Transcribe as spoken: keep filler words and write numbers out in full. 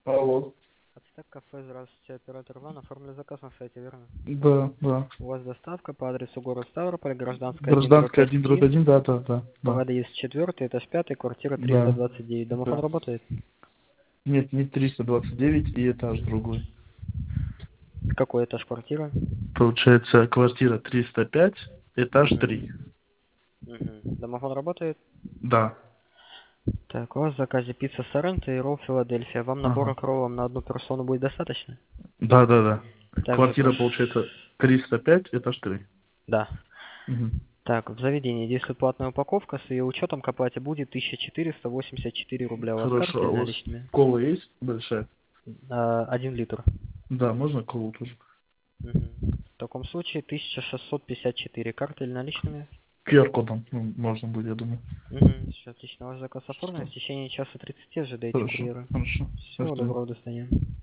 Алло. Ацтек кафе, здравствуйте, оператор Иван, оформили заказ на сайте, верно? Да, да. У вас доставка по адресу город Ставрополь, Гражданская один дробь Гражданская один дробь один, один, да, да, да, да. подъезд четвертый, этаж пятый, квартира триста Да. двадцать девять. Домофон Да. работает? Нет, не триста двадцать девять и этаж другой. Какой этаж квартиры? Получается, квартира триста пять, этаж три. Мгм. Мгм. Домофон работает? Да. Так, у вас в заказе пицца Соренто и ролл Филадельфия. Вам набора Ага. к роллам на одну персону будет достаточно? Да, да, да. Также Квартира, прош... получается, триста пять, этаж три. Да. Угу. Так, в заведении действует платная упаковка, с ее учетом к оплате будет тысяча четыреста восемьдесят четыре рубля. У вас карта Хорошо, а или у вас наличными? кола есть большая? А, Один литр. Да, можно колу тоже? Мгм. В таком случае тысяча шестьсот пятьдесят четыре. Карты или наличными? ку ар-кодом ну, можно будет, я думаю. Угу. Все отлично. Ваш заказ оформлен. Что? В течение часа тридцати ожидайте Хорошо, курьера. хорошо. Я Всего жду. доброго, до свидания.